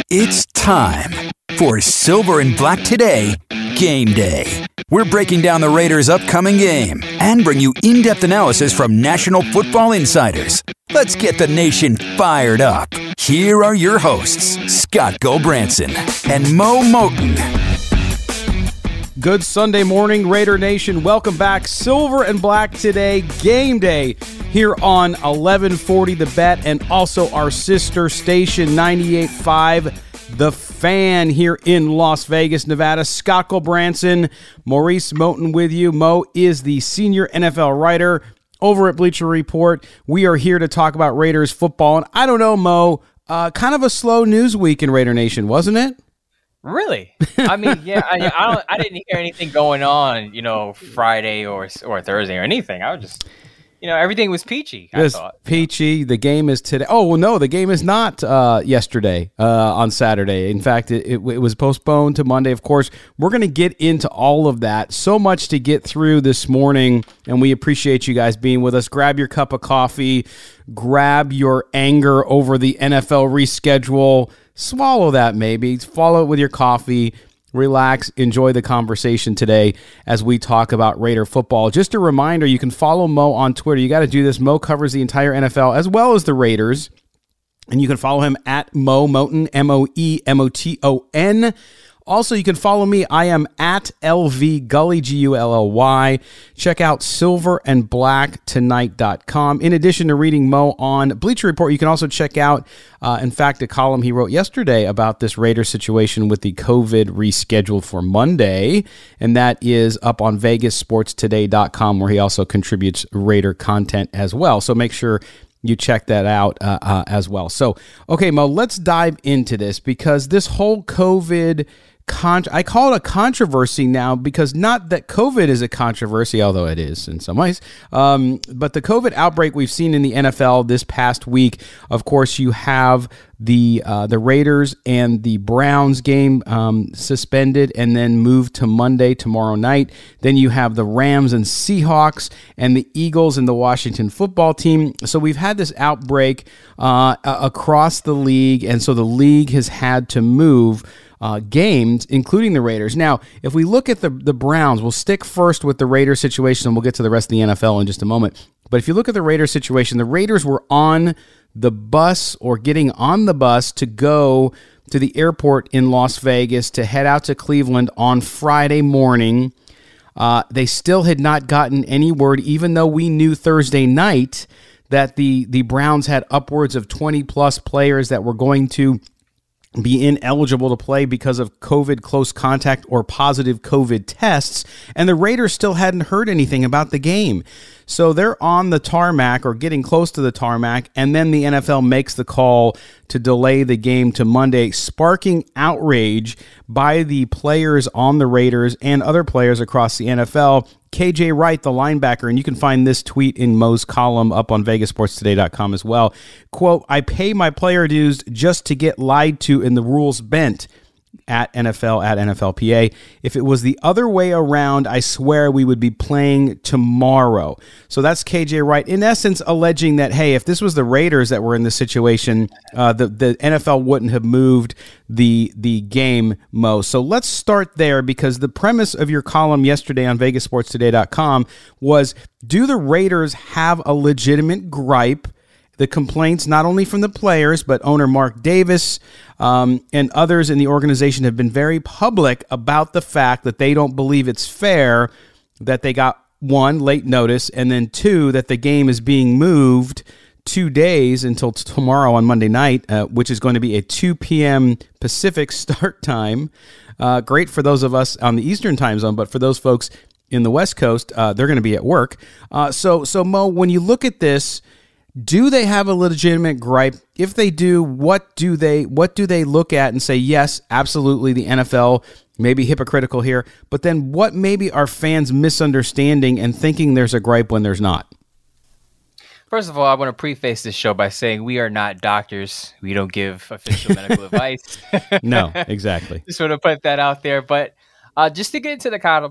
It's time for Silver and Black Today Game Day. We're breaking down the Raiders' upcoming game and bring you in-depth analysis from National Football Insiders. Let's get the nation fired up. Here are your hosts, Scott Gulbransen and Mo Moton. Good Sunday morning, Raider Nation. Welcome back. Silver and Black Today Game Day here on 1140 The Bet and also our sister station 98.5 The Fan here in Las Vegas, Nevada. Scott Gulbransen, Maurice Moton with you. Mo is the senior NFL writer over at Bleacher Report. We are here to talk about Raiders football. And I don't know, Mo, kind of a slow news week in Raider Nation, wasn't it? Really? I mean, yeah, I didn't hear anything going on, Friday or Thursday or anything. I was just, everything was peachy. I thought peachy. The game is today. Oh, well, no, the game is not yesterday on Saturday. In fact, it was postponed to Monday. Of course, we're going to get into all of that. So much to get through this morning, and we appreciate you guys being with us. Grab your cup of coffee. Grab your anger over the NFL reschedule. Swallow that maybe. Follow it with your coffee. Relax. Enjoy the conversation today as we talk about Raider football. Just a reminder, you can follow Mo on Twitter. You got to do this. Mo covers the entire NFL as well as the Raiders. And you can follow him at Mo Moton, MoEMoton. Also, you can follow me. I am at LV Gully, Gully. Check out silverandblacktonight.com. In addition to reading Mo on Bleacher Report, you can also check out, in fact, a column he wrote yesterday about this Raider situation with the COVID rescheduled for Monday. And that is up on VegasSportsToday.com, where he also contributes Raider content as well. So make sure you check that out as well. So, okay, Mo, let's dive into this because this whole COVID I call it a controversy now because not that COVID is a controversy, although it is in some ways, but the COVID outbreak we've seen in the NFL this past week. Of course, you have the Raiders and the Browns game suspended and then moved to Monday, tomorrow night. Then you have the Rams and Seahawks and the Eagles and the Washington football team. So we've had this outbreak across the league, and so the league has had to move games, including the Raiders. Now, if we look at the Browns, we'll stick first with the Raiders situation, and we'll get to the rest of the NFL in just a moment. But if you look at the Raiders situation, the Raiders were on the bus or getting on the bus to go to the airport in Las Vegas to head out to Cleveland on Friday morning. They still had not gotten any word, even though we knew Thursday night that the Browns had upwards of 20-plus players that were going to be ineligible to play because of COVID close contact or positive COVID tests, and the Raiders still hadn't heard anything about the game. So they're on the tarmac or getting close to the tarmac, and then the NFL makes the call to delay the game to Monday, sparking outrage by the players on the Raiders and other players across the NFL. KJ Wright, the linebacker, and you can find this tweet in Mo's column up on VegasSportsToday.com as well. Quote, "I pay my player dues just to get lied to and the rules bent." At NFLPA. "If it was the other way around, I swear we would be playing tomorrow." So that's KJ Wright, in essence, alleging that, hey, if this was the Raiders that were in this situation, the NFL wouldn't have moved the game, Mo. So let's start there because the premise of your column yesterday on VegasSportsToday.com was, do the Raiders have a legitimate gripe? The complaints, not only from the players, but owner Mark Davis and others in the organization have been very public about the fact that they don't believe it's fair that they got, one, late notice, and then two, that the game is being moved 2 days until tomorrow on Monday night, which is going to be a 2 p.m. Pacific start time. Great for those of us on the Eastern time zone, but for those folks in the West Coast, they're going to be at work. So Mo, when you look at this, do they have a legitimate gripe? If they do, what do they look at and say, yes, absolutely, the NFL may be hypocritical here, but then what maybe are fans misunderstanding and thinking there's a gripe when there's not? First of all, I want to preface this show by saying we are not doctors. We don't give official medical advice. No, exactly. Just want to put that out there. But just to get into the column,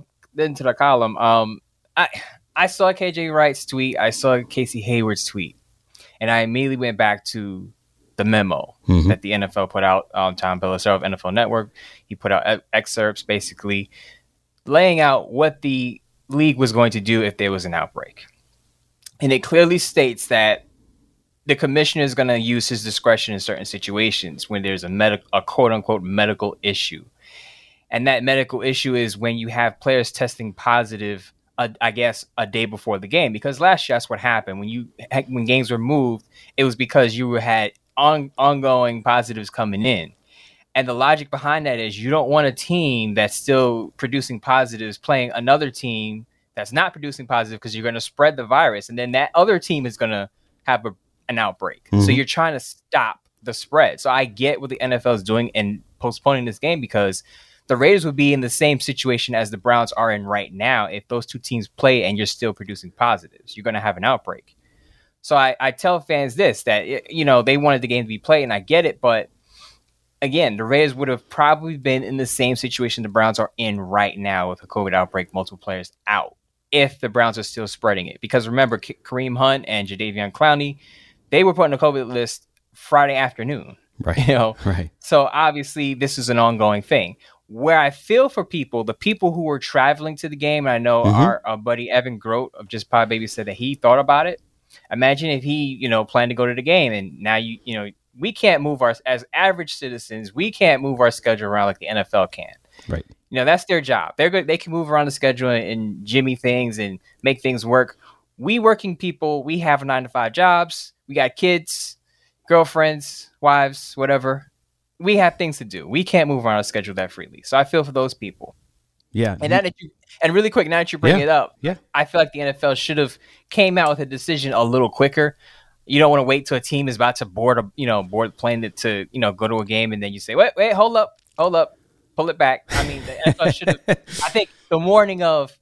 I saw KJ Wright's tweet. I saw Casey Hayward's tweet. And I immediately went back to the memo that the NFL put out. Tom Pelissero of NFL Network, he put out excerpts basically laying out what the league was going to do if there was an outbreak. And it clearly states that the commissioner is going to use his discretion in certain situations when there's a quote unquote medical issue. And that medical issue is when you have players testing positive, I guess, a day before the game. Because last year, that's what happened. When games were moved, it was because you had ongoing positives coming in. And the logic behind that is you don't want a team that's still producing positives playing another team that's not producing positive, because you're going to spread the virus. And then that other team is going to have an outbreak. So you're trying to stop the spread. So I get what the NFL is doing and postponing this game, because the Raiders would be in the same situation as the Browns are in right now. If those two teams play and you're still producing positives, you're going to have an outbreak. So I tell fans this, that, they wanted the game to be played, and I get it. But again, the Raiders would have probably been in the same situation the Browns are in right now with a COVID outbreak, multiple players out, if the Browns are still spreading it. Because remember, Kareem Hunt and Jadeveon Clowney, they were put on the COVID list Friday afternoon. Right. Right. So obviously this is an ongoing thing. Where I feel for the people who were traveling to the game, and I know our buddy Evan Grote of Just Pod Baby said that he thought about it. Imagine if he, planned to go to the game, and now we can't move as average citizens, we can't move our schedule around like the NFL can. Right. That's their job. They're good. They can move around the schedule and jimmy things and make things work. We working people, we have 9-to-5 jobs. We got kids, girlfriends, wives, whatever. We have things to do. We can't move around our schedule that freely. So I feel for those people. Yeah. And really quick, now that you bring it up, I feel like the NFL should have came out with a decision a little quicker. You don't want to wait till a team is about to board the plane to go to a game, and then you say, wait, hold up, pull it back. I mean, the NFL should have. I think the morning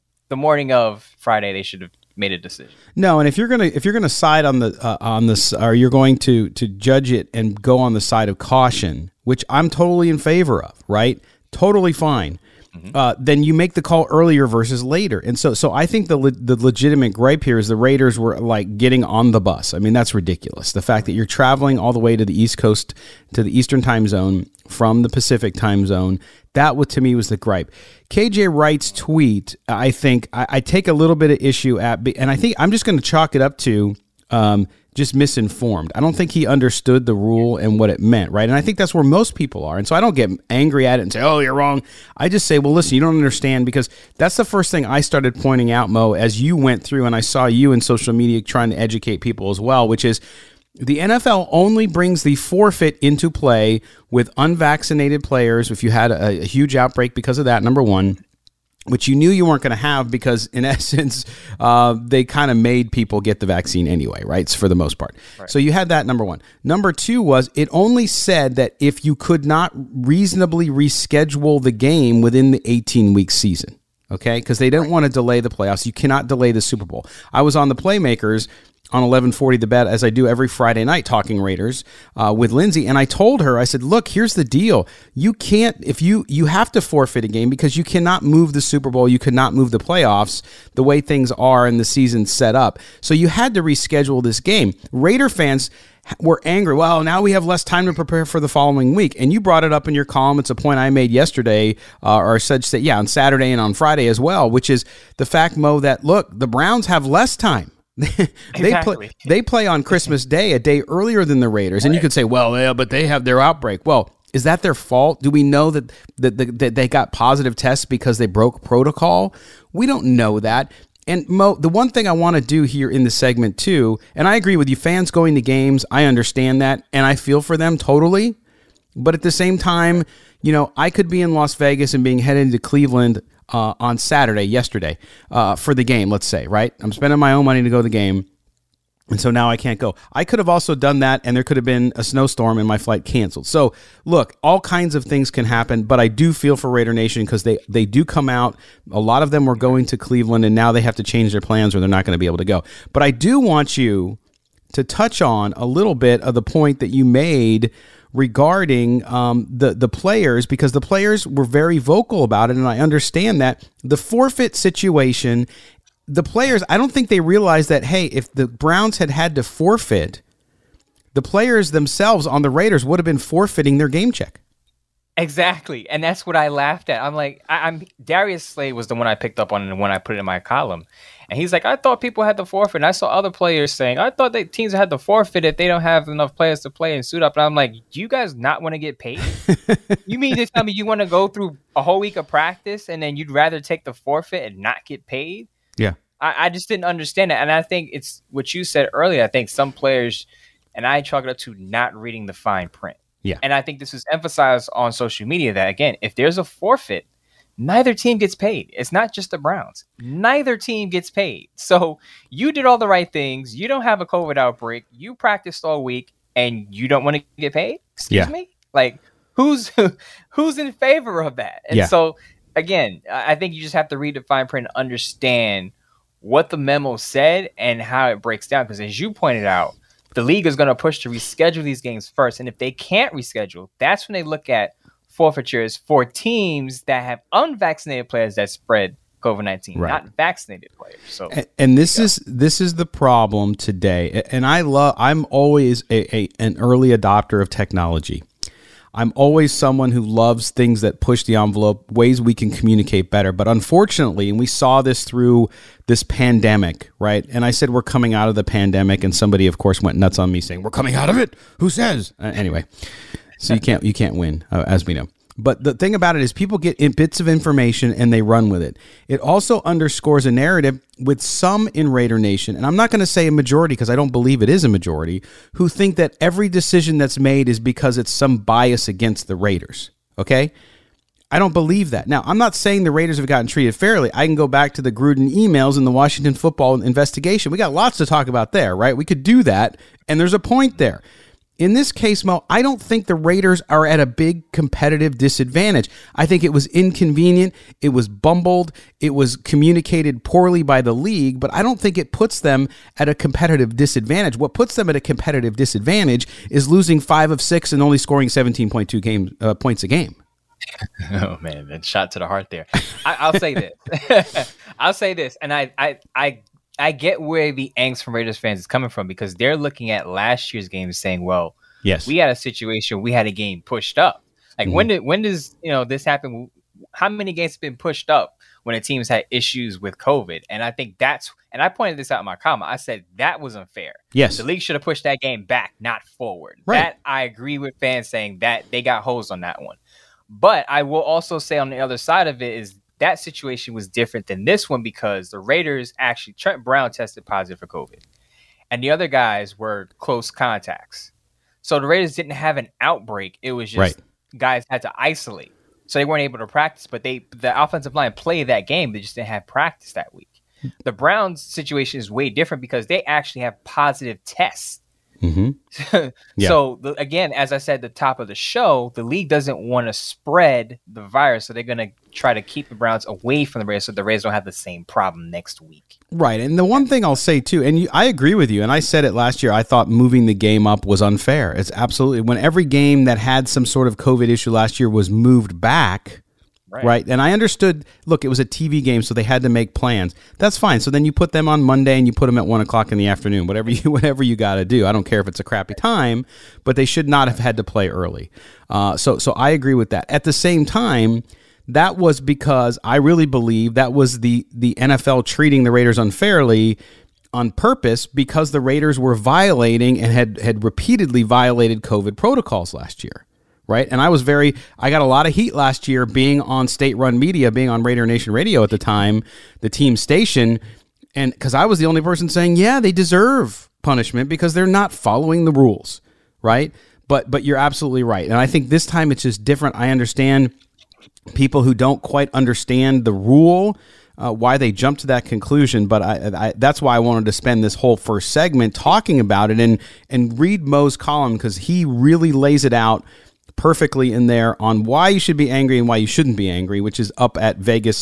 of Friday, they should have made a decision. No, and if you're gonna side on this, or you're going to judge it and go on the side of caution, which I'm totally in favor of, right? Totally fine. Then you make the call earlier versus later. And so I think the legitimate gripe here is the Raiders were like getting on the bus. I mean, that's ridiculous. The fact that you're traveling all the way to the East Coast, to the Eastern time zone from the Pacific time zone, that to me was the gripe. KJ Wright's tweet, I think I take a little bit of issue at, and I think I'm just going to chalk it up to just misinformed. I don't think he understood the rule and what it meant, right? And I think that's where most people are. And so I don't get angry at it and say, oh, you're wrong. I just say, well, listen, you don't understand, because that's the first thing I started pointing out, Mo, as you went through, and I saw you in social media trying to educate people as well, which is the NFL only brings the forfeit into play with unvaccinated players if you had a huge outbreak because of that, number one, which you knew you weren't going to have because, in essence, they kind of made people get the vaccine anyway, right? For the most part. Right. So you had that, number one. Number two was it only said that if you could not reasonably reschedule the game within the 18-week season, okay? Because they didn't want to delay the playoffs. You cannot delay the Super Bowl. I was on the Playmakers on 1140 The Bet, as I do every Friday night, talking Raiders with Lindsay, and I told her, I said, look, here's the deal. You can't, if you have to forfeit a game because you cannot move the Super Bowl, you could not move the playoffs the way things are and the season set up. So you had to reschedule this game. Raider fans were angry. Well, now we have less time to prepare for the following week. And you brought it up in your column. It's a point I made yesterday, or such that, on Saturday and on Friday as well, which is the fact, Mo, that, look, the Browns have less time. They play on Christmas Day, a day earlier than the Raiders, and you could say, well, yeah, but they have their outbreak. Well, is that their fault? Do we know that they got positive tests because they broke protocol? We don't know that. And Mo, the one thing I want to do here in the segment too, and I agree with you, fans going to games, I understand that, and I feel for them totally. But at the same time, I could be in Las Vegas and being headed to Cleveland on yesterday, for the game, let's say, right? I'm spending my own money to go to the game, and so now I can't go. I could have also done that, and there could have been a snowstorm and my flight canceled. So, look, all kinds of things can happen, but I do feel for Raider Nation because they do come out. A lot of them were going to Cleveland, and now they have to change their plans or they're not going to be able to go. But I do want you to touch on a little bit of the point that you made regarding the players, because the players were very vocal about it, and I understand that. The forfeit situation, the players, I don't think they realized that, hey, if the Browns had to forfeit, the players themselves on the Raiders would have been forfeiting their game check. Exactly. And that's what I laughed at. I'm like, I'm Darius Slade was the one I picked up on and when I put it in my column. And he's like, I thought people had to forfeit. And I saw other players saying, I thought that teams had to forfeit if they don't have enough players to play and suit up. And I'm like, do you guys not want to get paid? You mean to tell me you want to go through a whole week of practice and then you'd rather take the forfeit and not get paid? Yeah. I just didn't understand it. And I think it's what you said earlier. I think some players, and I chalk it up to not reading the fine print. Yeah. And I think this is emphasized on social media that, again, if there's a forfeit, neither team gets paid. It's not just the Browns. Neither team gets paid. So you did all the right things. You don't have a COVID outbreak. You practiced all week and you don't want to get paid? Excuse me? Like, who's in favor of that? And so, again, I think you just have to read the fine print and understand what the memo said and how it breaks down. Because as you pointed out, the league is going to push to reschedule these games first. And if they can't reschedule, that's when they look at forfeitures for teams that have unvaccinated players that spread COVID-19, not vaccinated players. So, and this is the problem today. And I'm always an early adopter of technology. I'm always someone who loves things that push the envelope, ways we can communicate better. But unfortunately, and we saw this through this pandemic, right? And I said we're coming out of the pandemic, and somebody, of course, went nuts on me saying we're coming out of it. Who says? Anyway, so you can't win, as we know. But the thing about it is people get bits of information and they run with it. It also underscores a narrative with some in Raider Nation, and I'm not going to say a majority because I don't believe it is a majority, who think that every decision that's made is because it's some bias against the Raiders, okay? I don't believe that. Now, I'm not saying the Raiders have gotten treated fairly. I can go back to the Gruden emails and the Washington football investigation. We got lots to talk about there, right? We could do that, and there's a point there. In this case, Mo, I don't think the Raiders are at a big competitive disadvantage. I think it was inconvenient. It was bumbled. It was communicated poorly by the league, but I don't think it puts them at a competitive disadvantage. What puts them at a competitive disadvantage is losing 5 of 6 and only scoring 17.2 points a game. Oh, man, that shot to the heart there. I'll say this. I'll say this, and I get where the angst from Raiders fans is coming from because they're looking at last year's game and saying, well, yes, we had a situation, we had a game pushed up. Like when does this happen? How many games have been pushed up when a team's had issues with COVID? And I think and I pointed this out in my comment. I said that was unfair. Yes. The league should have pushed that game back, not forward. Right. That I agree with fans saying that they got hosed on that one. But I will also say on the other side of it is that situation was different than this one because the Raiders Trent Brown tested positive for COVID. And the other guys were close contacts. So the Raiders didn't have an outbreak. It was just guys had to isolate. So they weren't able to practice, but the offensive line played that game. They just didn't have practice that week. The Browns situation is way different because they actually have positive tests. Mm-hmm. So again, as I said at the top of the show, the league doesn't want to spread the virus, so they're going to try to keep the Browns away from the Raiders so the Raiders don't have the same problem next week. Right, and the one thing I'll say too, and I agree with you, and I said it last year, I thought moving the game up was unfair. It's absolutely, when every game that had some sort of COVID issue last year was moved back, right? And I understood, look, it was a TV game, so they had to make plans. That's fine. So then you put them on Monday and you put them at 1 o'clock in the afternoon, whatever you got to do. I don't care if it's a crappy time, but they should not have had to play early. So I agree with that. At the same time, that was because I really believe that was the NFL treating the Raiders unfairly on purpose because the Raiders were violating and had repeatedly violated COVID protocols last year. Right. And I got a lot of heat last year being on state-run media, being on Raider Nation Radio at the time, the team station. And because I was the only person saying, yeah, they deserve punishment because they're not following the rules. Right. But you're absolutely right. And I think this time it's just different. I understand people who don't quite understand the rule, why they jumped to that conclusion. But I that's why I wanted to spend this whole first segment talking about it and read Mo's column because he really lays it out perfectly in there on why you should be angry and why you shouldn't be angry, which is up at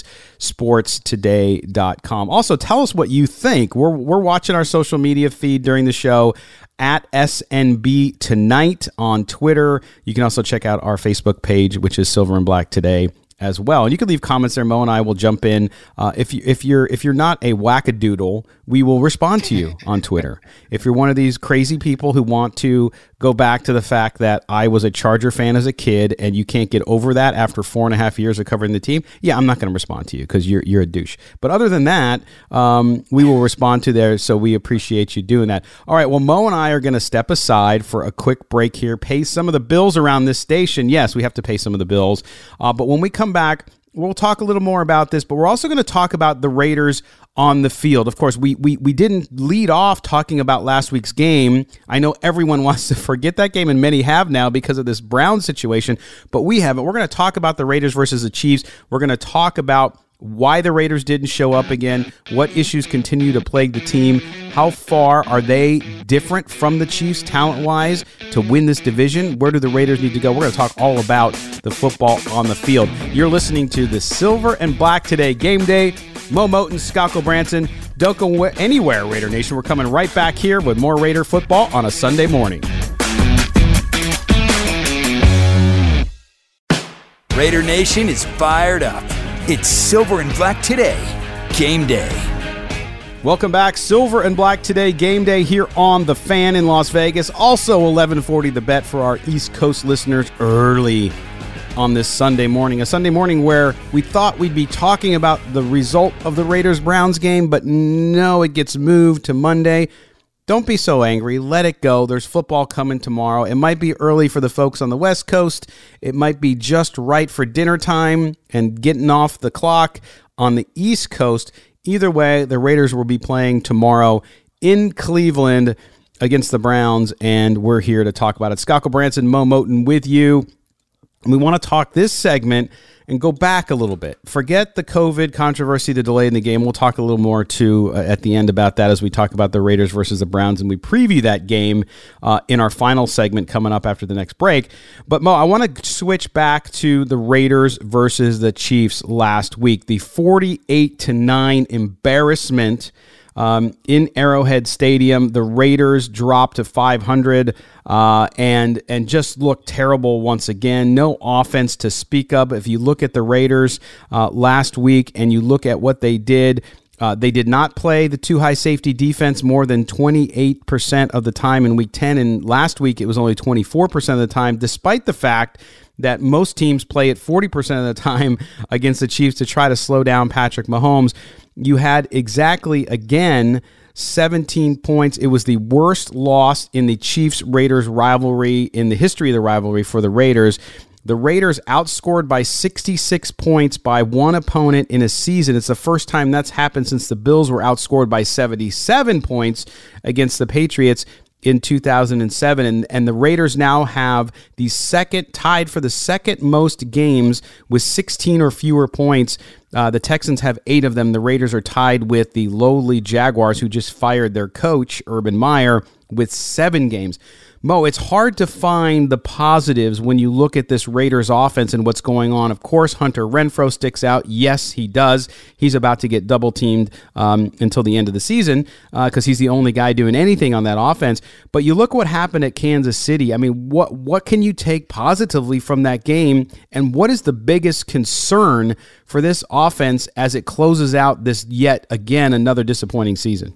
vegasportstoday.com. Also, tell us what you think. We're watching our social media feed during the show at SNB Tonight on Twitter. You can also check out our Facebook page, which is Silver and Black Today as well. And you can leave comments there. Mo and I will jump in. If you're not a wackadoodle, we will respond to you on Twitter. If you're one of these crazy people who want to go back to the fact that I was a Charger fan as a kid and you can't get over that after 4.5 years of covering the team, yeah, I'm not going to respond to you because you're a douche. But other than that, we will respond to there. So we appreciate you doing that. All right. Well, Mo and I are going to step aside for a quick break here, pay some of the bills around this station. Yes, we have to pay some of the bills. But when we come back, we'll talk a little more about this, but we're also going to talk about the Raiders on the field. Of course, we didn't lead off talking about last week's game. I know everyone wants to forget that game, and many have now because of this Browns situation, but we haven't. We're going to talk about the Raiders versus the Chiefs. We're going to talk about why the Raiders didn't show up again, what issues continue to plague the team, how far are they different from the Chiefs talent-wise to win this division, where do the Raiders need to go? We're going to talk all about the football on the field. You're listening to the Silver and Black Today Game Day. Mo Moton, Scott Branson. Don't go anywhere, Raider Nation. We're coming right back here with more Raider football on a Sunday morning. Raider Nation is fired up. It's Silver and Black Today, Game Day. Welcome back. Silver and Black Today, Game Day here on The Fan in Las Vegas. Also 1140 The Bet for our East Coast listeners early on this Sunday morning. A Sunday morning where we thought we'd be talking about the result of the Raiders-Browns game, but no, it gets moved to Monday. Don't be so angry. Let it go. There's football coming tomorrow. It might be early for the folks on the West Coast. It might be just right for dinner time and getting off the clock on the East Coast. Either way, the Raiders will be playing tomorrow in Cleveland against the Browns, and we're here to talk about it. Scott Branson, Mo Moton with you. We want to talk this segment and go back a little bit. Forget the COVID controversy, the delay in the game. We'll talk a little more, too, at the end about that as we talk about the Raiders versus the Browns, and we preview that game in our final segment coming up after the next break. But, Mo, I want to switch back to the Raiders versus the Chiefs last week. The 48-9 embarrassment in Arrowhead Stadium. The Raiders dropped to 500 and just looked terrible once again. No offense to speak of. If you look at the Raiders last week and you look at what they did not play the too high safety defense more than 28% of the time in Week 10, and last week it was only 24% of the time, despite the fact that most teams play it 40% of the time against the Chiefs to try to slow down Patrick Mahomes. You had exactly, again, 17 points. It was the worst loss in the Chiefs-Raiders rivalry, in the history of the rivalry for the Raiders. The Raiders outscored by 66 points by one opponent in a season. It's the first time that's happened since the Bills were outscored by 77 points against the Patriots in 2007, and the Raiders now have tied for the second most games with 16 or fewer points. The Texans have 8 of them. The Raiders are tied with the lowly Jaguars, who just fired their coach, Urban Meyer, with 7 games. Mo, it's hard to find the positives when you look at this Raiders offense and what's going on. Of course, Hunter Renfrow sticks out. Yes, he does. He's about to get double-teamed until the end of the season because he's the only guy doing anything on that offense. But you look what happened at Kansas City. I mean, what can you take positively from that game, and what is the biggest concern for this offense as it closes out this yet again another disappointing season?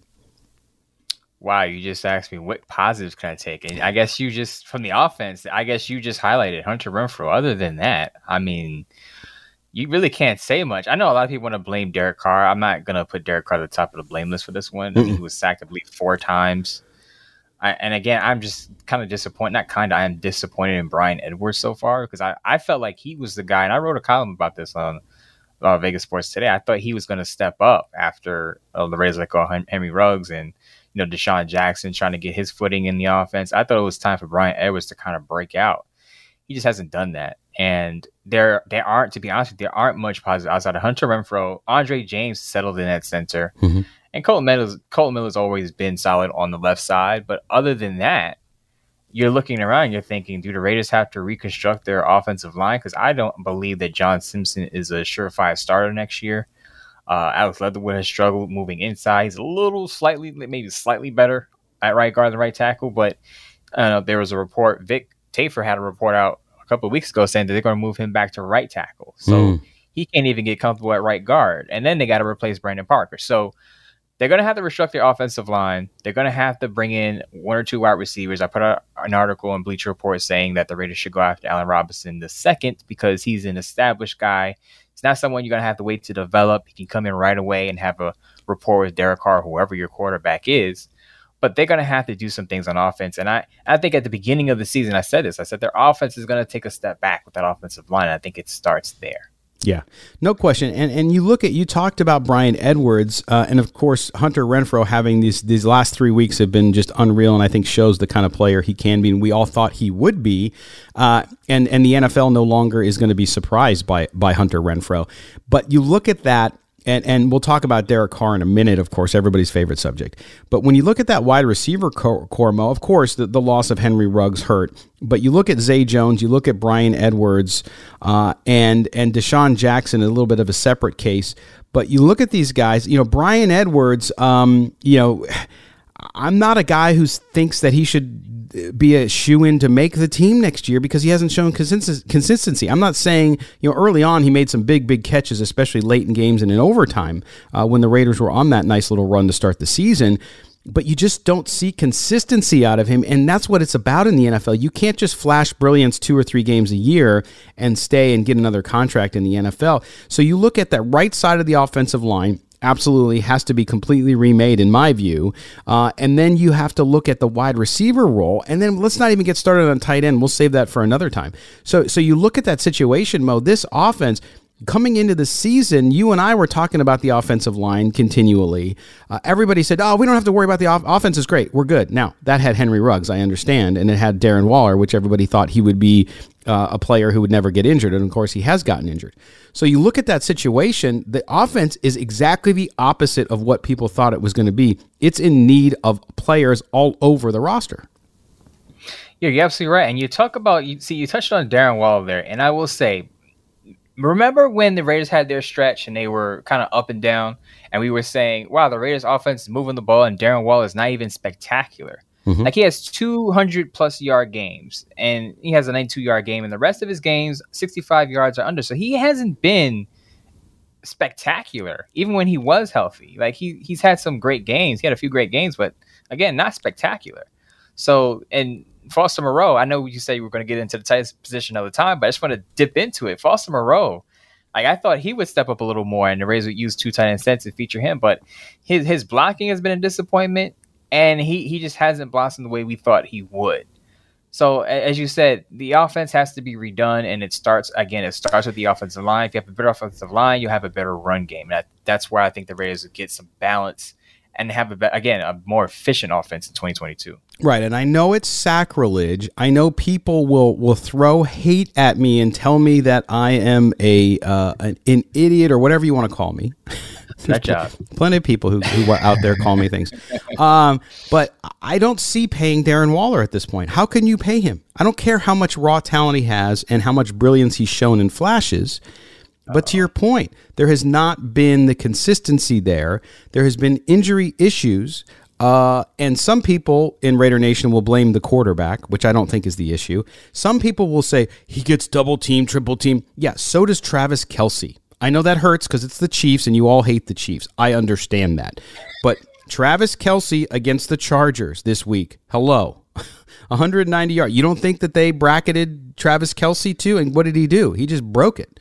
Wow, you just asked me what positives can I take? And I guess you just, from the offense, you just highlighted Hunter Renfrow. Other than that, I mean, you really can't say much. I know a lot of people want to blame Derek Carr. I'm not going to put Derek Carr at the top of the blame list for this one. I mean, he was sacked, I believe, 4 times. And again, I'm just kind of disappointed. I am disappointed in Bryan Edwards so far because I felt like he was the guy, and I wrote a column about this on Vegas Sports Today. I thought he was going to step up after the Raiders let go of Henry Ruggs and Deshaun Jackson trying to get his footing in the offense. I thought it was time for Bryan Edwards to kind of break out. He just hasn't done that. And there aren't, to be honest with you, there aren't much positive outside of Hunter Renfrow. Andre James settled in at center. Mm-hmm. And Colton Miller's always been solid on the left side. But other than that, you're looking around, you're thinking, do the Raiders have to reconstruct their offensive line? Because I don't believe that John Simpson is a surefire starter next year. Alex Leatherwood has struggled moving inside. He's maybe slightly better at right guard than right tackle, but there was a report. Vic Tafur had a report out a couple of weeks ago saying that they're going to move him back to right tackle. So he can't even get comfortable at right guard. And then they got to replace Brandon Parker. So they're going to have to restructure their offensive line. They're going to have to bring in 1 or 2 wide receivers. I put out an article in Bleacher Report saying that the Raiders should go after Allen Robinson II because he's an established guy. It's not someone you're going to have to wait to develop. He can come in right away and have a rapport with Derek Carr, whoever your quarterback is. But they're going to have to do some things on offense. And I think at the beginning of the season, I said this. I said their offense is going to take a step back with that offensive line. I think it starts there. Yeah, no question. And you talked about Bryan Edwards, and of course Hunter Renfrow having these last 3 weeks have been just unreal, and I think shows the kind of player he can be, and we all thought he would be. And the NFL no longer is going to be surprised by Hunter Renfrow. But you look at that. And we'll talk about Derek Carr in a minute, of course, everybody's favorite subject. But when you look at that wide receiver core, Mo, of course, the loss of Henry Ruggs hurt. But you look at Zay Jones, you look at Bryan Edwards, and Deshaun Jackson, a little bit of a separate case. But you look at these guys, Bryan Edwards, I'm not a guy who thinks that he should be a shoo-in to make the team next year because he hasn't shown consistency. I'm not saying, early on he made some big catches, especially late in games and in overtime when the Raiders were on that nice little run to start the season. But you just don't see consistency out of him, and that's what it's about in the NFL. You can't just flash brilliance 2 or 3 games a year and stay and get another contract in the NFL. So you look at that right side of the offensive line, absolutely has to be completely remade in my view. And then you have to look at the wide receiver role. And then let's not even get started on tight end. We'll save that for another time. So you look at that situation, Mo, this offense coming into the season, you and I were talking about the offensive line continually. Everybody said, we don't have to worry about the offense is great. We're good. Now, that had Henry Ruggs, I understand, and it had Darren Waller, which everybody thought he would be a player who would never get injured, and of course he has gotten injured. So you look at that situation, the offense is exactly the opposite of what people thought it was going to be. It's in need of players all over the roster. Yeah, you're absolutely right. And you talk about, you touched on Darren Waller there, and I will say, remember when the Raiders had their stretch and they were kind of up and down, and we were saying, wow, the Raiders offense is moving the ball and Darren Waller is not even spectacular. Mm-hmm. Like he has 200+ yard games and he has a 92-yard game, and the rest of his games, 65 yards or under. So he hasn't been spectacular, even when he was healthy. Like he's had some great games. He had a few great games, but again, not spectacular. So, and Foster Moreau, I know you said you were going to get into the tight position another time, but I just want to dip into it. Foster Moreau, like I thought he would step up a little more, and the Raiders would use 2 tight end sets to feature him, but his blocking has been a disappointment. And he just hasn't blossomed the way we thought he would. So, as you said, the offense has to be redone, and it starts with the offensive line. If you have a better offensive line, you have a better run game. That's where I think the Raiders would get some balance and have, a more efficient offense in 2022. Right, and I know it's sacrilege. I know people will throw hate at me and tell me that I am an idiot or whatever you want to call me. That job. Plenty of people who are out there call me things. But I don't see paying Darren Waller at this point. How can you pay him? I don't care how much raw talent he has and how much brilliance he's shown in flashes. But to your point, there has not been the consistency there. There has been injury issues. And some people in Raider Nation will blame the quarterback, which I don't think is the issue. Some people will say he gets double team, triple team. Yeah, so does Travis Kelce. I know that hurts because it's the Chiefs and you all hate the Chiefs. I understand that. But Travis Kelce against the Chargers this week. Hello. 190 yards. You don't think that they bracketed Travis Kelce too? And what did he do? He just broke it.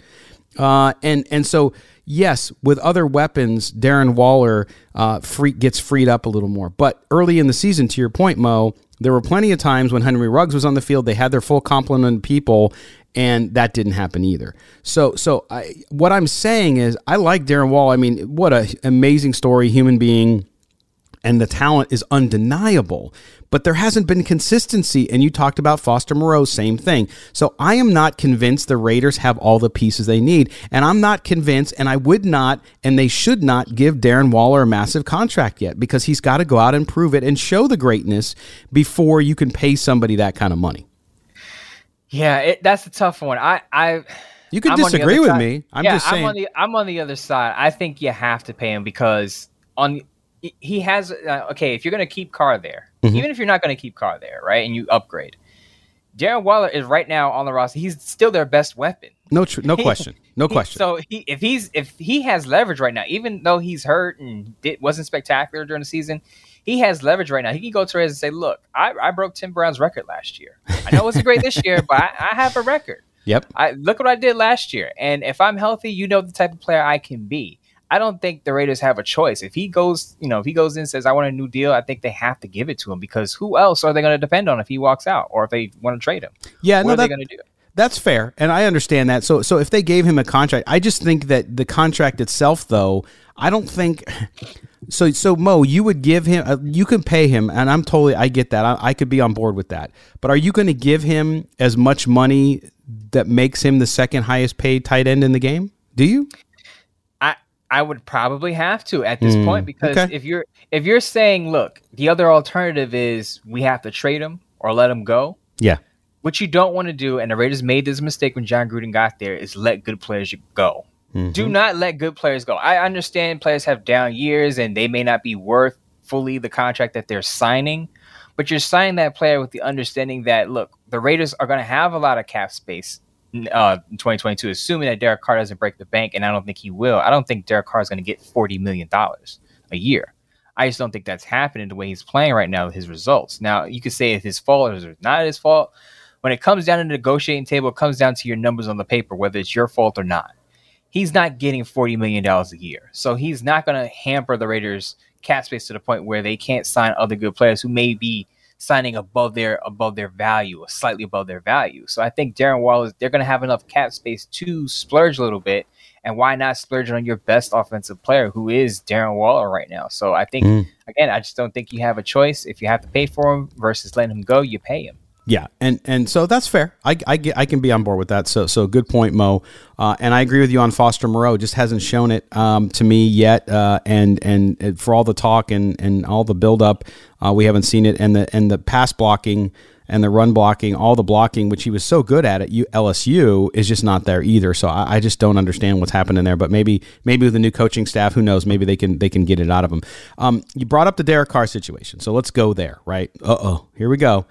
And so, yes, with other weapons, Darren Waller gets freed up a little more. But early in the season, to your point, Mo, there were plenty of times when Henry Ruggs was on the field, they had their full complement of people, and that didn't happen either. So what I'm saying is I like Darren Waller. I mean, what an amazing story, human being, and the talent is undeniable. But there hasn't been consistency, and you talked about Foster Moreau, same thing. So I am not convinced the Raiders have all the pieces they need, and I'm not convinced, and I would not, and they should not give Darren Waller a massive contract yet, because he's got to go out and prove it and show the greatness before you can pay somebody that kind of money. Yeah, that's a tough one. You can disagree with me. I'm just saying. I'm on the other side. I think you have to pay him because he has if you're going to keep Carr there, even if you're not going to keep Carr there, right, and you upgrade, Darren Waller is right now on the roster. He's still their best weapon. No question. No question. So if he has leverage right now, even though he's hurt and wasn't spectacular during the season, he has leverage right now. He can go to Raiders and say, "Look, I broke Tim Brown's record last year. I know it wasn't great this year, but I have a record. Yep. Look what I did last year. And if I'm healthy, you know the type of player I can be." I don't think the Raiders have a choice. If he goes in and says, "I want a new deal," I think they have to give it to him, because who else are they going to depend on if he walks out or if they want to trade him? Yeah, what are they going to do? That's fair, and I understand that. So if they gave him a contract, I just think that the contract itself, though, I don't think. So Mo, you would give him, you can pay him, and I get that. I could be on board with that. But are you going to give him as much money that makes him the second highest paid tight end in the game? Do you? I would probably have to at this point, because if you're saying, look, the other alternative is we have to trade him or let him go. Yeah. What you don't want to do, and the Raiders made this mistake when John Gruden got there, is let good players go. Mm-hmm. Do not let good players go. I understand players have down years and they may not be worth fully the contract that they're signing, but you're signing that player with the understanding that, look, the Raiders are going to have a lot of cap space in 2022, assuming that Derek Carr doesn't break the bank, and I don't think he will. I don't think Derek Carr is going to get $40 million a year. I just don't think that's happening the way he's playing right now with his results. Now, you could say it's his fault or it's not his fault. When it comes down to the negotiating table, it comes down to your numbers on the paper, whether it's your fault or not. He's not getting $40 million a year, so he's not going to hamper the Raiders' cap space to the point where they can't sign other good players who may be signing above their value or slightly above their value. So I think Darren Waller, they're going to have enough cap space to splurge a little bit. And why not splurge on your best offensive player, who is Darren Waller right now? So I think, again, I just don't think you have a choice. If you have to pay for him versus letting him go, you pay him. Yeah, and so that's fair. I can be on board with that. So good point, Mo. And I agree with you on Foster Moreau. Just hasn't shown it to me yet. And for all the talk and all the build up, we haven't seen it. And the pass blocking and the run blocking, all the blocking, which he was so good at LSU, is just not there either. So I just don't understand what's happening there. But maybe with the new coaching staff, who knows? Maybe they can get it out of him. You brought up the Derek Carr situation, so let's go there. Right? Here we go.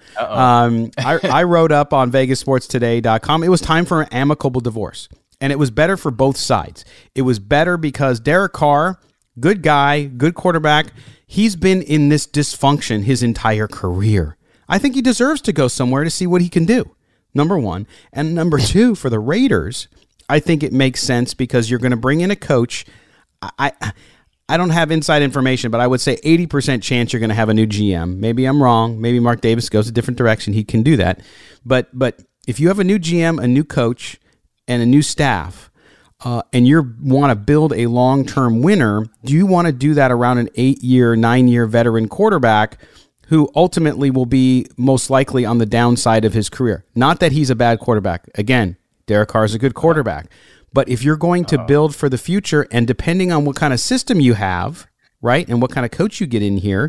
I wrote up on VegasSportsToday.com. It was time for an amicable divorce, and it was better for both sides. It was better because Derek Carr, good guy, good quarterback. He's been in this dysfunction his entire career. I think he deserves to go somewhere to see what he can do, number one. And number two, for the Raiders, I think it makes sense because you're going to bring in a coach. I don't have inside information, but I would say 80% chance you're going to have a new GM. Maybe I'm wrong. Maybe Mark Davis goes a different direction. He can do that. But if you have a new GM, a new coach, and a new staff, and you want to build a long-term winner, do you want to do that around an 8-year, 9-year veteran quarterback who ultimately will be most likely on the downside of his career? Not that he's a bad quarterback. Again, Derek Carr is a good quarterback. But if you're going to build for the future, and depending on what kind of system you have, right, and what kind of coach you get in here,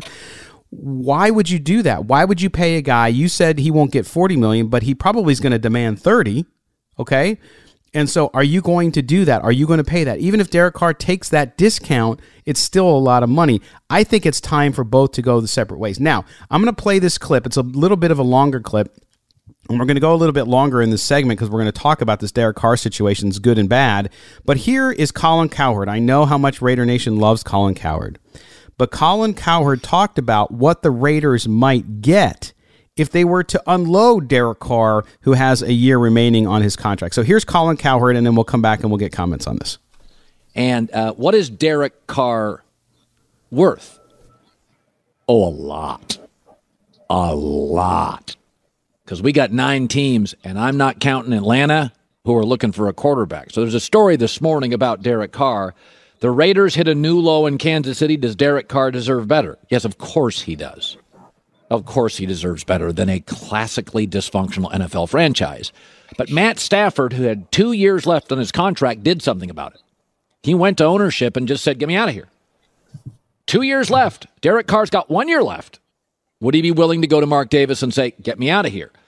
why would you do that? Why would you pay a guy? You said he won't get $40 million, but he probably is going to demand $30, okay? And so are you going to do that? Are you going to pay that? Even if Derek Carr takes that discount, it's still a lot of money. I think it's time for both to go the separate ways. Now, I'm going to play this clip. It's a little bit of a longer clip, and we're going to go a little bit longer in this segment because we're going to talk about this Derek Carr situation, good and bad. But here is Colin Cowherd. I know how much Raider Nation loves Colin Cowherd. But Colin Cowherd talked about what the Raiders might get if they were to unload Derek Carr, who has a year remaining on his contract. So here's Colin Cowherd, and then we'll come back and we'll get comments on this. And what is Derek Carr worth? Oh, a lot. A lot. Because we got 9 teams, and I'm not counting Atlanta, who are looking for a quarterback. So there's a story this morning about Derek Carr. The Raiders hit a new low in Kansas City. Does Derek Carr deserve better? Yes, of course he does. Of course he deserves better than a classically dysfunctional NFL franchise. But Matt Stafford, who had 2 years left on his contract, did something about it. He went to ownership and just said, get me out of here. 2 years left. Derek Carr's got 1 year left. Would he be willing to go to Mark Davis and say, get me out of here?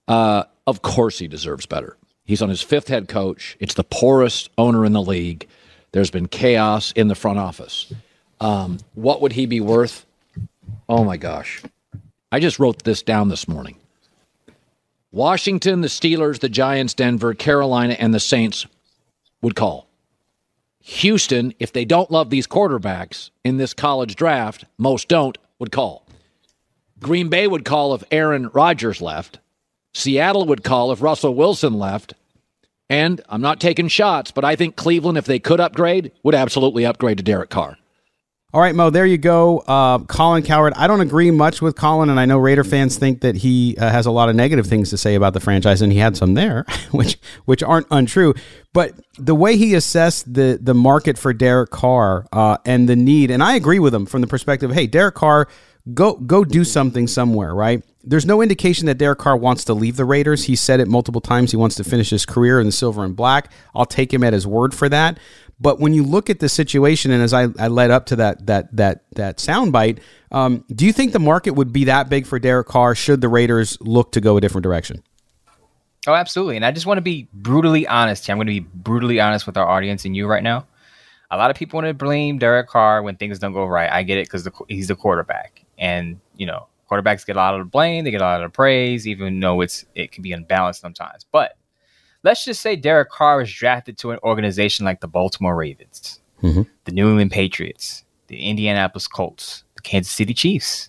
Of course he deserves better. He's on his 5th head coach. It's the poorest owner in the league. There's been chaos in the front office. What would he be worth? Oh, my gosh. I just wrote this down this morning. Washington, the Steelers, the Giants, Denver, Carolina, and the Saints would call. Houston, if they don't love these quarterbacks in this college draft, most don't, would call. Green Bay would call if Aaron Rodgers left. Seattle would call if Russell Wilson left. And I'm not taking shots, but I think Cleveland, if they could upgrade, would absolutely upgrade to Derek Carr. All right, Mo, there you go. Colin Cowherd. I don't agree much with Colin, and I know Raider fans think that he has a lot of negative things to say about the franchise, and he had some there, which aren't untrue. But the way he assessed the market for Derek Carr and the need, and I agree with him from the perspective, hey, Derek Carr, go do something somewhere, right? There's no indication that Derek Carr wants to leave the Raiders. He said it multiple times. He wants to finish his career in the silver and black. I'll take him at his word for that. But when you look at the situation, and as I led up to that soundbite, do you think the market would be that big for Derek Carr should the Raiders look to go a different direction? Oh, absolutely. And I just want to be brutally honest here. I'm going to be brutally honest with our audience and you right now. A lot of people want to blame Derek Carr when things don't go right. I get it because he's the quarterback. And, quarterbacks get a lot of the blame. They get a lot of the praise, even though it can be unbalanced sometimes. But let's just say Derek Carr was drafted to an organization like the Baltimore Ravens, the New England Patriots, the Indianapolis Colts, the Kansas City Chiefs.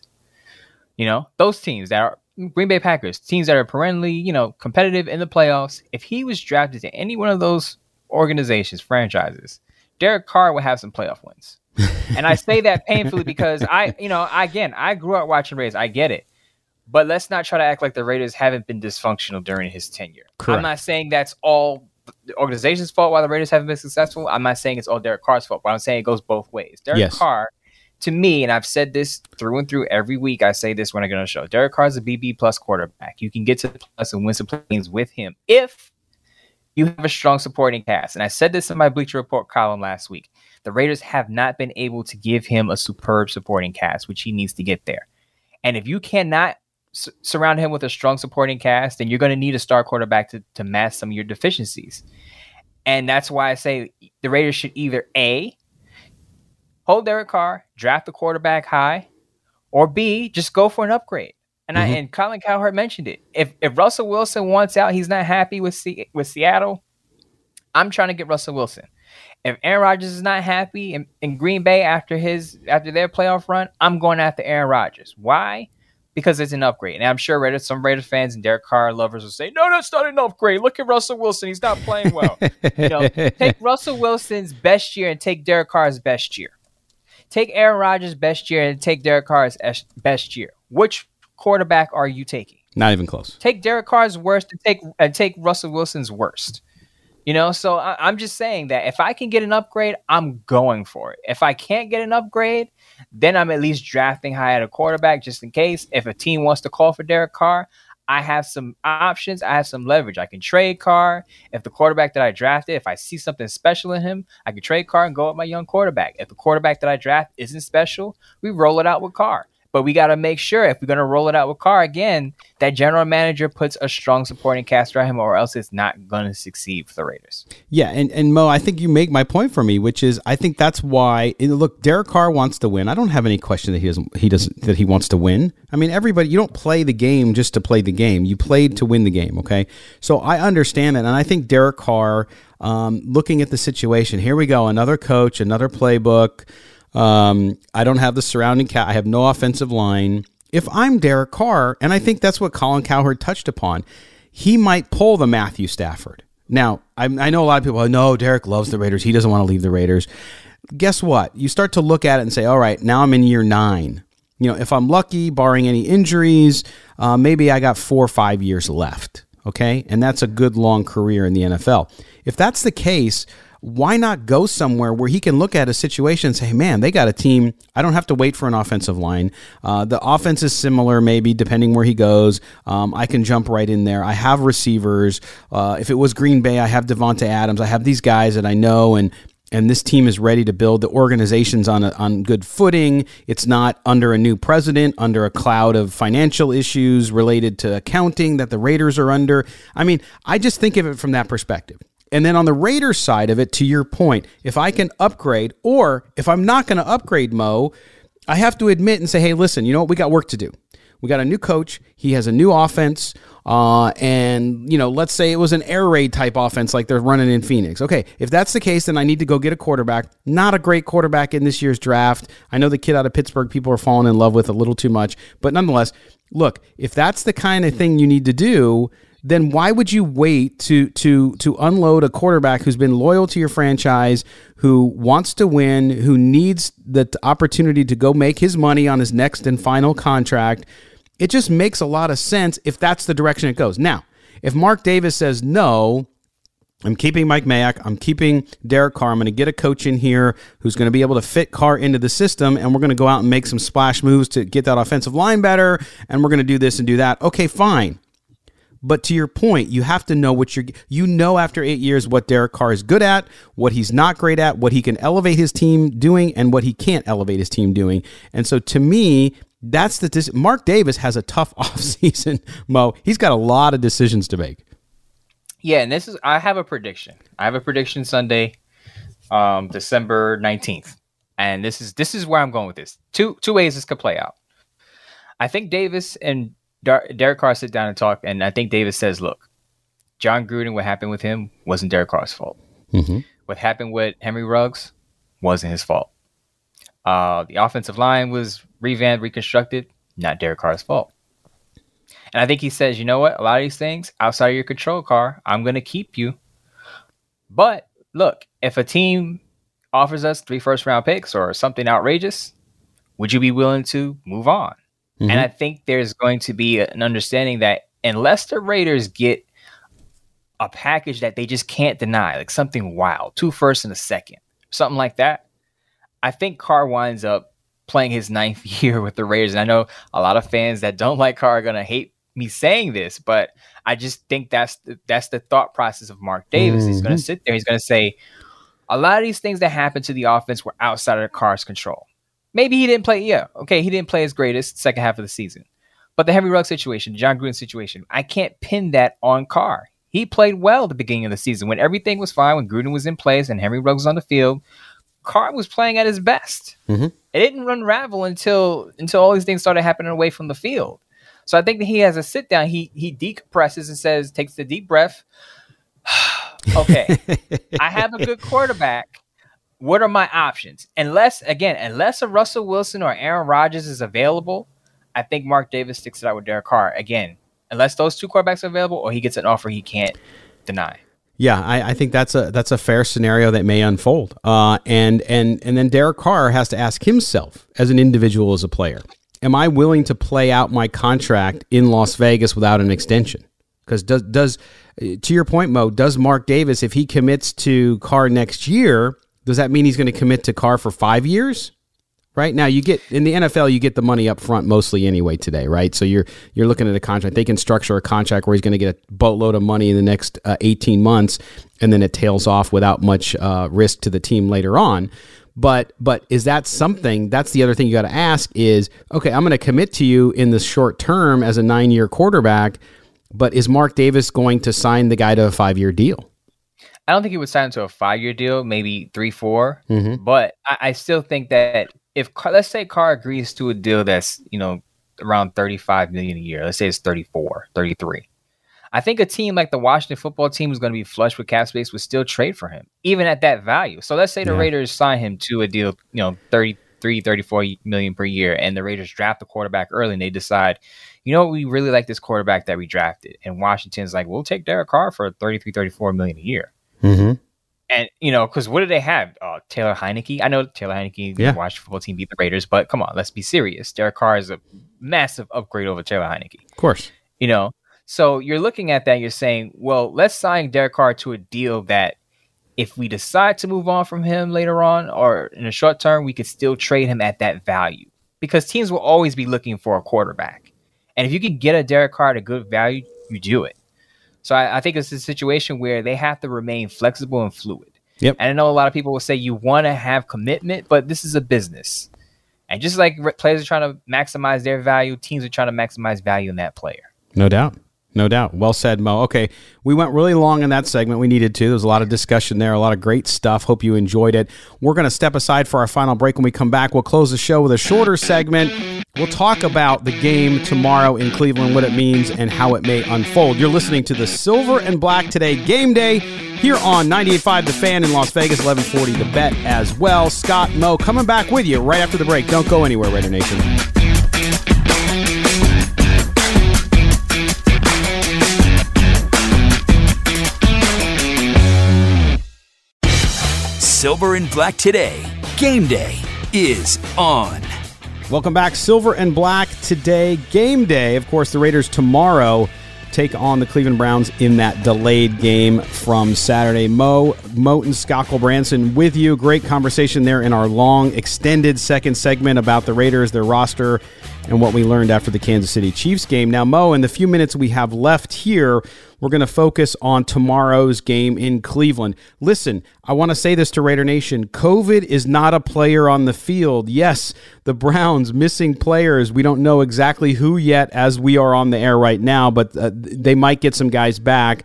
Those teams that are Green Bay Packers, teams that are perennially, competitive in the playoffs. If he was drafted to any one of those organizations, franchises, Derek Carr would have some playoff wins. And I say that painfully because I grew up watching Raiders. I get it. But let's not try to act like the Raiders haven't been dysfunctional during his tenure. Correct. I'm not saying that's all the organization's fault why the Raiders haven't been successful. I'm not saying it's all Derek Carr's fault, but I'm saying it goes both ways. Derek Carr, to me, and I've said this through and through every week, I say this when I get on the show, Derek Carr's a BB plus quarterback. You can get to the plus and win some games with him if you have a strong supporting cast. And I said this in my Bleacher Report column last week. The Raiders have not been able to give him a superb supporting cast, which he needs to get there. And if you cannot surround him with a strong supporting cast, then you're going to need a star quarterback to mask some of your deficiencies. And that's why I say the Raiders should either A, hold Derek Carr, draft the quarterback high, or B, just go for an upgrade. And and Colin Cowherd mentioned it. If Russell Wilson wants out, he's not happy with Seattle, I'm trying to get Russell Wilson. If Aaron Rodgers is not happy in Green Bay after their playoff run, I'm going after Aaron Rodgers. Why? Because it's an upgrade. And I'm sure some Raiders fans and Derek Carr lovers will say, no, that's not an upgrade. Look at Russell Wilson. He's not playing well. Take Russell Wilson's best year and take Derek Carr's best year. Take Aaron Rodgers' best year and take Derek Carr's best year. Which quarterback are you taking? Not even close. Take Derek Carr's worst and take Russell Wilson's worst. So I'm just saying that if I can get an upgrade, I'm going for it. If I can't get an upgrade, then I'm at least drafting high at a quarterback just in case. If a team wants to call for Derek Carr, I have some options. I have some leverage. I can trade Carr. If the quarterback that I drafted, if I see something special in him, I can trade Carr and go with my young quarterback. If the quarterback that I draft isn't special, we roll it out with Carr. But we got to make sure if we're going to roll it out with Carr again, that general manager puts a strong supporting cast around him, or else it's not going to succeed for the Raiders. Yeah, and Mo, I think you make my point for me, which is I think that's why. Look, Derek Carr wants to win. I don't have any question that he wants to win. I mean, everybody, you don't play the game just to play the game. You played to win the game. Okay, so I understand that, and I think Derek Carr, looking at the situation, here we go, another coach, another playbook. I don't have the surrounding I have no offensive line. If I'm Derek Carr, and I think that's what Colin Cowherd touched upon, he might pull the Matthew Stafford. Now, I know a lot of people, no, Derek loves the Raiders. He doesn't want to leave the Raiders. Guess what? You start to look at it and say, all right, now I'm in year 9. If I'm lucky, barring any injuries, maybe I got 4 or 5 years left. Okay. And that's a good long career in the NFL. If that's the case, why not go somewhere where he can look at a situation and say, man, they got a team. I don't have to wait for an offensive line. The offense is similar, maybe, depending where he goes. I can jump right in there. I have receivers. If it was Green Bay, I have Devonta Adams. I have these guys that I know, and this team is ready to build. The organization's on good footing. It's not under a new president, under a cloud of financial issues related to accounting that the Raiders are under. I mean, I just think of it from that perspective. And then on the Raiders side of it, to your point, if I can upgrade, or if I'm not going to upgrade, Mo, I have to admit and say, hey, listen, you know what? We got work to do. We got a new coach. He has a new offense. and let's say it was an air raid type offense like they're running in Phoenix. Okay, if that's the case, then I need to go get a quarterback. Not a great quarterback in this year's draft. I know the kid out of Pittsburgh people are falling in love with a little too much, but nonetheless, look, if that's the kind of thing you need to do, then why would you wait to unload a quarterback who's been loyal to your franchise, who wants to win, who needs the opportunity to go make his money on his next and final contract? It just makes a lot of sense if that's the direction it goes. Now, if Mark Davis says, no, I'm keeping Mike Mayock, I'm keeping Derek Carr, I'm going to get a coach in here who's going to be able to fit Carr into the system, and we're going to go out and make some splash moves to get that offensive line better, and we're going to do this and do that. Okay, fine. But to your point, you have to know what after 8 years what Derek Carr is good at, what he's not great at, what he can elevate his team doing, and what he can't elevate his team doing. And so to me, that's Mark Davis has a tough offseason, Mo. He's got a lot of decisions to make. Yeah, and I have a prediction. I have a prediction Sunday, December 19th. And this is where I'm going with this. Two ways this could play out. I think Davis and Derek Carr sit down and talk, and I think Davis says, look, John Gruden, what happened with him wasn't Derek Carr's fault. Mm-hmm. What happened with Henry Ruggs wasn't his fault. The offensive line was revamped, reconstructed, not Derek Carr's fault. And I think he says, you know what? A lot of these things outside of your control, Carr, I'm going to keep you. But look, if a team offers us 3 first-round picks or something outrageous, would you be willing to move on? Mm-hmm. And I think there's going to be an understanding that unless the Raiders get a package that they just can't deny, like something wild, 2 firsts and a second, something like that, I think Carr winds up playing his 9th year with the Raiders. And I know a lot of fans that don't like Carr are going to hate me saying this, but I just think that's the thought process of Mark Davis. Mm-hmm. He's going to sit there. He's going to say, a lot of these things that happened to the offense were outside of Carr's control. Maybe he didn't play. Yeah, okay, he didn't play his greatest second half of the season. But the Henry Ruggs situation, the John Gruden situation, I can't pin that on Carr. He played well at the beginning of the season when everything was fine, when Gruden was in place and Henry Ruggs was on the field. Carr was playing at his best. Mm-hmm. It didn't unravel until all these things started happening away from the field. So I think that he has a sit down. He decompresses and says, takes a deep breath. Okay, I have a good quarterback. What are my options? Unless a Russell Wilson or Aaron Rodgers is available, I think Mark Davis sticks it out with Derek Carr. Again, unless those 2 quarterbacks are available or he gets an offer he can't deny. Yeah, I think that's a fair scenario that may unfold. And then Derek Carr has to ask himself as an individual, as a player, am I willing to play out my contract in Las Vegas without an extension? Because does to your point, Mo, does Mark Davis, if he commits to Carr next year, does that mean he's going to commit to Carr for 5 years? Right now, you get in the NFL, you get the money up front mostly anyway today, right? So you're looking at a contract. They can structure a contract where he's going to get a boatload of money in the next 18 months, and then it tails off without much risk to the team later on. But is that something? That's the other thing you got to ask is, okay, I'm going to commit to you in the short term as a 9-year quarterback, but is Mark Davis going to sign the guy to a 5-year deal? I don't think he would sign to a 5-year deal, maybe 3-4. Mm-hmm. But I still think that if, let's say Carr agrees to a deal that's, around $35 million a year, let's say it's 34, 33. I think a team like the Washington football team is going to be flush with cap space would still trade for him, even at that value. So let's say the Raiders sign him to a deal, 33, 34 million per year, and the Raiders draft the quarterback early and they decide, we really like this quarterback that we drafted. And Washington's like, we'll take Derek Carr for 33, 34 million a year. Mm-hmm. And, because what do they have? Taylor Heineke. I know Taylor Heineke, the Washington football team beat the Raiders, but come on, let's be serious. Derek Carr is a massive upgrade over Taylor Heineke. Of course. So you're looking at that, you're saying, well, let's sign Derek Carr to a deal that if we decide to move on from him later on or in the short term, we could still trade him at that value. Because teams will always be looking for a quarterback. And if you can get a Derek Carr at a good value, you do it. So I think it's a situation where they have to remain flexible and fluid. Yep. And I know a lot of people will say you want to have commitment, but this is a business. And just like players are trying to maximize their value, teams are trying to maximize value in that player. No doubt. No doubt. Well said, Mo. Okay, we went really long in that segment. We needed to. There was a lot of discussion there, a lot of great stuff. Hope you enjoyed it. We're going to step aside for our final break. When we come back, we'll close the show with a shorter segment. We'll talk about the game tomorrow in Cleveland, what it means, and how it may unfold. You're listening to the Silver and Black Today Game Day here on 98.5 The Fan in Las Vegas, 1140 The Bet as well. Scott, Mo, coming back with you right after the break. Don't go anywhere, Raider Nation. Silver and Black Today Game Day is on. Welcome back. Silver and Black Today Game Day. Of course, the Raiders tomorrow take on the Cleveland Browns in that delayed game from Saturday. Moten Skockel-Branson with you. Great conversation there in our long, extended second segment about the Raiders, their roster, and what we learned after the Kansas City Chiefs game. Now, Mo, in the few minutes we have left here, we're going to focus on tomorrow's game in Cleveland. Listen, I want to say this to Raider Nation. COVID is not a player on the field. Yes, the Browns missing players. We don't know exactly who yet as we are on the air right now, but they might get some guys back.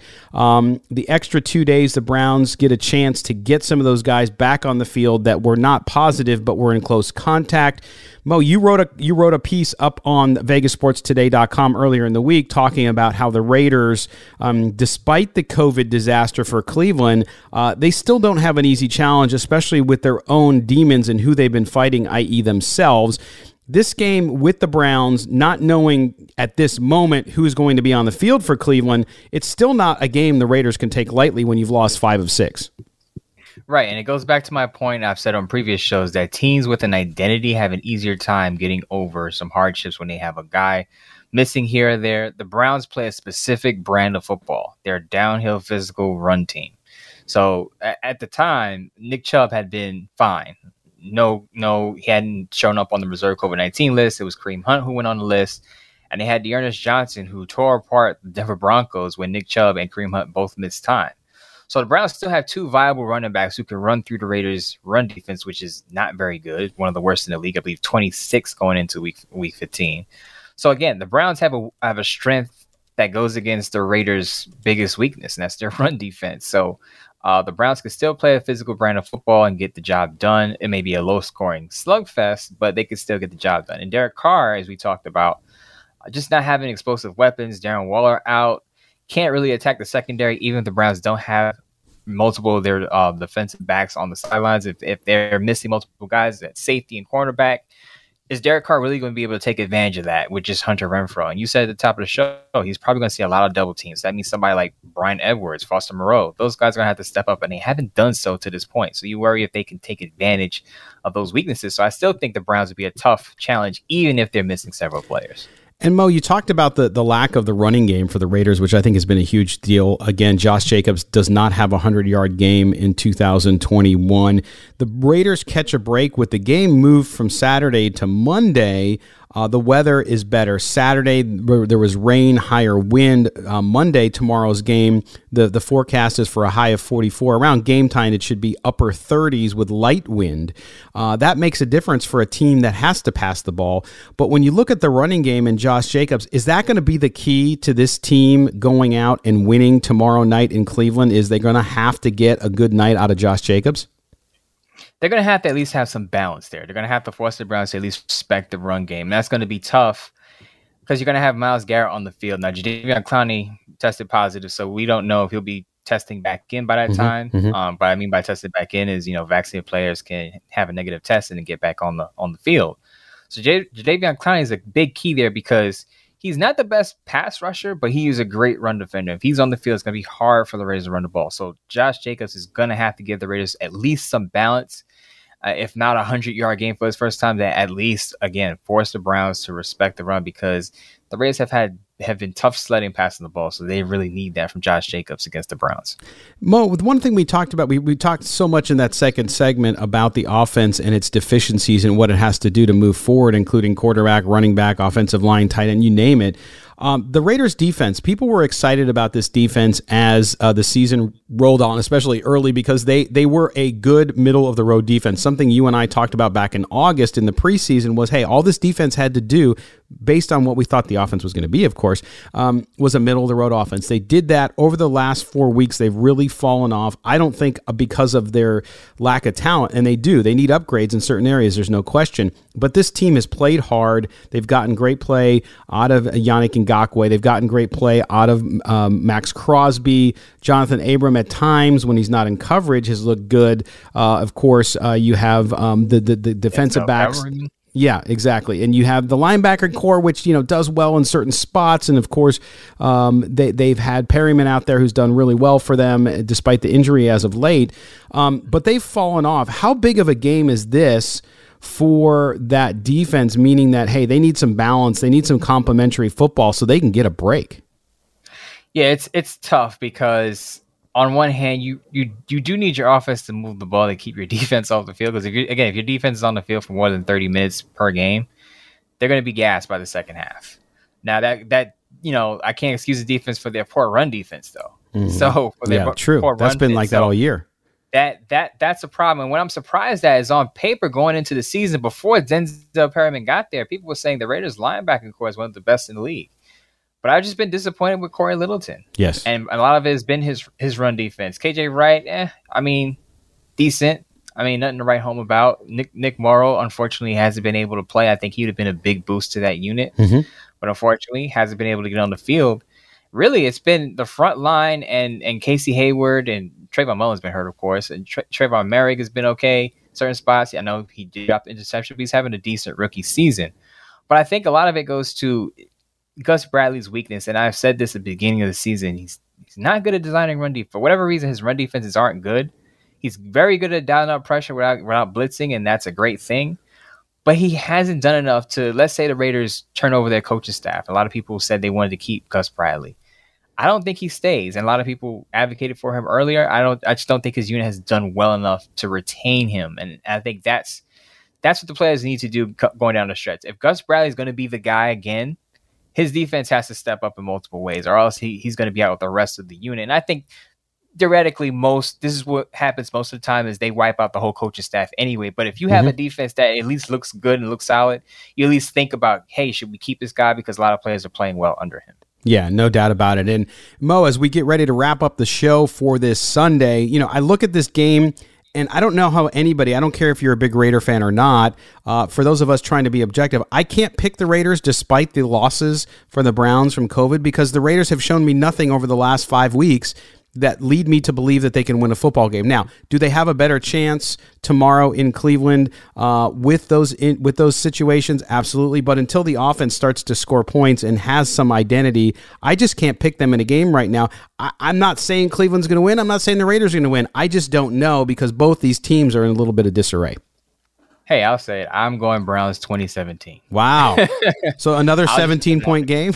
The extra 2 days, the Browns get a chance to get some of those guys back on the field that were not positive but were in close contact. Mo, you wrote a piece up on VegasSportsToday.com earlier in the week talking about how the Raiders, despite the COVID disaster for Cleveland, they still don't have an easy challenge, especially with their own demons and who they've been fighting, i.e. themselves. This game with the Browns, not knowing at this moment who's going to be on the field for Cleveland, it's still not a game the Raiders can take lightly when you've lost 5 of 6. Right, and it goes back to my point I've said on previous shows that teams with an identity have an easier time getting over some hardships when they have a guy missing here or there. The Browns play a specific brand of football. They're a downhill physical run team. So at the time, Nick Chubb had been fine. No, he hadn't shown up on the reserve COVID-19 list. It was Kareem Hunt who went on the list. And they had D'Ernest Johnson who tore apart the Denver Broncos when Nick Chubb and Kareem Hunt both missed time. So the Browns still have 2 viable running backs who can run through the Raiders' run defense, which is not very good. One of the worst in the league, I believe 26 going into week 15. So again, the Browns have a strength that goes against the Raiders' biggest weakness, and that's their run defense. So the Browns can still play a physical brand of football and get the job done. It may be a low-scoring slugfest, but they can still get the job done. And Derek Carr, as we talked about, just not having explosive weapons, Darren Waller out, can't really attack the secondary, even if the Browns don't have multiple of their defensive backs on the sidelines. If they're missing multiple guys at safety and cornerback, is Derek Carr really going to be able to take advantage of that with just Hunter Renfrow? And you said at the top of the show, he's probably going to see a lot of double teams. That means somebody like Brian Edwards, Foster Moreau, those guys are going to have to step up, and they haven't done so to this point. So you worry if they can take advantage of those weaknesses. So I still think the Browns would be a tough challenge, even if they're missing several players. And Mo, you talked about the lack of the running game for the Raiders, which I think has been a huge deal. Again, Josh Jacobs does not have a 100-yard game in 2021. The Raiders catch a break with the game moved from Saturday to Monday. The weather is better. Saturday, there was rain, higher wind. Monday, tomorrow's game, the forecast is for a high of 44. Around game time, it should be upper 30s with light wind. That makes a difference for a team that has to pass the ball. But when you look at the running game and Josh Jacobs, is that going to be the key to this team going out and winning tomorrow night in Cleveland? Is they going to have to get a good night out of Josh Jacobs? They're going to have to at least have some balance there. They're going to have to force the Browns to at least respect the run game. And that's going to be tough because you're going to have Myles Garrett on the field. Now, Jadeveon Clowney tested positive, so we don't know if he'll be testing back in by that time. But I mean by tested back in is, vaccinated players can have a negative test and then get back on the field. So Jadeveon Clowney is a big key there because he's not the best pass rusher, but he is a great run defender. If he's on the field, it's going to be hard for the Raiders to run the ball. So Josh Jacobs is going to have to give the Raiders at least some balance. If not a 100-yard game for his first time, that at least, again, force the Browns to respect the run because the Raiders have been tough sledding passing the ball, so they really need that from Josh Jacobs against the Browns. Mo, with one thing we talked about, we talked so much in that second segment about the offense and its deficiencies and what it has to do to move forward, including quarterback, running back, offensive line, tight end, you name it. The Raiders defense, people were excited about this defense as the season rolled on, especially early, because they were a good middle-of-the-road defense. Something you and I talked about back in August in the preseason was, hey, all this defense had to do, based on what we thought the offense was going to be, of course, was a middle-of-the-road offense. They did that over the last 4 weeks. They've really fallen off. I don't think because of their lack of talent, and they do. They need upgrades in certain areas, there's no question. But this team has played hard. They've gotten great play out of Yannick Ngakoue. They've gotten great play out of Max Crosby. Jonathan Abram at times, when he's not in coverage, has looked good. Of course, you have the defensive backs. Yeah, exactly. And you have the linebacker core, which, does well in certain spots. And of course, they've had Perryman out there who's done really well for them, despite the injury as of late. But they've fallen off. How big of a game is this for that defense, meaning that, hey, they need some balance, they need some complementary football so they can get a break? Yeah, it's tough because on one hand, you do need your offense to move the ball to keep your defense off the field. Because if your defense is on the field for more than 30 minutes per game, they're going to be gassed by the second half. Now that I can't excuse the defense for their poor run defense though. Mm-hmm. So for their true. Poor That's run been like that all year. That's a problem. And what I'm surprised at is on paper going into the season before Denzel Perryman got there, people were saying the Raiders linebacking core is one of the best in the league. But I've just been disappointed with Corey Littleton. Yes. And a lot of it has been his run defense. KJ Wright, decent. Nothing to write home about. Nick Morrow, unfortunately, hasn't been able to play. I think he would have been a big boost to that unit. Mm-hmm. But unfortunately, hasn't been able to get on the field. Really, it's been the front line and Casey Hayward and Trayvon Mullen's been hurt, of course. And Trayvon Merrick has been okay in certain spots. I know he dropped interception, but he's having a decent rookie season. But I think a lot of it goes to Gus Bradley's weakness, and I've said this at the beginning of the season, he's not good at designing run defense. For whatever reason, his run defenses aren't good. He's very good at dialing up pressure without blitzing, and that's a great thing. But he hasn't done enough to, let's say the Raiders turn over their coaching staff. A lot of people said they wanted to keep Gus Bradley. I don't think he stays, and a lot of people advocated for him earlier. I just don't think his unit has done well enough to retain him, and I think that's what the players need to do going down the stretch. If Gus Bradley is going to be the guy again, his defense has to step up in multiple ways, or else he's going to be out with the rest of the unit. And I think theoretically, this is what happens most of the time is they wipe out the whole coaching staff anyway. But if you have a defense that at least looks good and looks solid, you at least think about, hey, should we keep this guy? Because a lot of players are playing well under him. Yeah, no doubt about it. And Mo, as we get ready to wrap up the show for this Sunday, I look at this game, and I don't know how anybody, I don't care if you're a big Raider fan or not, for those of us trying to be objective, I can't pick the Raiders despite the losses for the Browns from COVID, because the Raiders have shown me nothing over the last 5 weeks that lead me to believe that they can win a football game. Now, do they have a better chance tomorrow in Cleveland with those situations? Absolutely. But until the offense starts to score points and has some identity, I just can't pick them in a game right now. I'm not saying Cleveland's going to win. I'm not saying the Raiders are going to win. I just don't know, because both these teams are in a little bit of disarray. Hey, I'll say it. I'm going Browns 2017. Wow. So another 17-point game?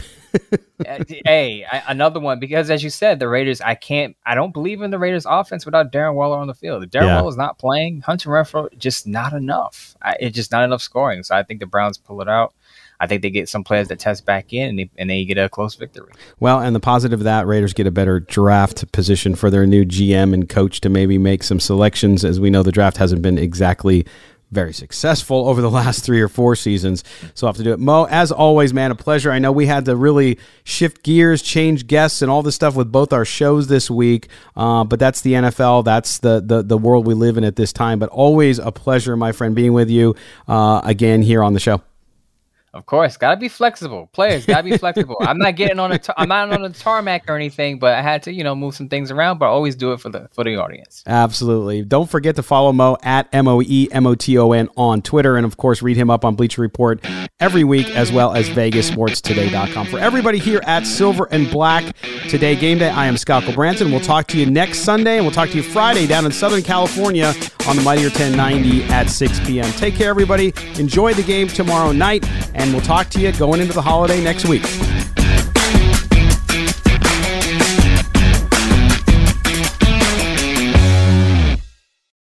Hey, another one, because as you said, the Raiders, I don't believe in the Raiders offense without Darren Waller on the field. If Darren Waller's not playing, Hunter Renfrow, just not enough. It's just not enough scoring. So I think the Browns pull it out. I think they get some players that test back in, and they get a close victory. Well, and the positive of that, Raiders get a better draft position for their new GM and coach to maybe make some selections. As we know, the draft hasn't been exactly very successful over the last 3 or 4 seasons, so I'll have to do it. Mo, as always, man, a pleasure. I know we had to really shift gears, change guests, and all this stuff with both our shows this week, but that's the NFL. That's the world we live in at this time, but always a pleasure, my friend, being with you again here on the show. Of course, gotta be flexible. Players gotta be flexible. I'm not getting on I'm not on the tarmac or anything, but I had to, move some things around. But I always do it for the audience. Absolutely. Don't forget to follow Mo at MOEMOTON on Twitter, and of course, read him up on Bleacher Report every week, as well as VegasSportsToday.com. For everybody here at Silver and Black Today Game Day, I am Scott Branson. We'll talk to you next Sunday, and we'll talk to you Friday down in Southern California on the Mightier 1090 at 6 p.m. Take care, everybody. Enjoy the game tomorrow night, and we'll talk to you going into the holiday next week.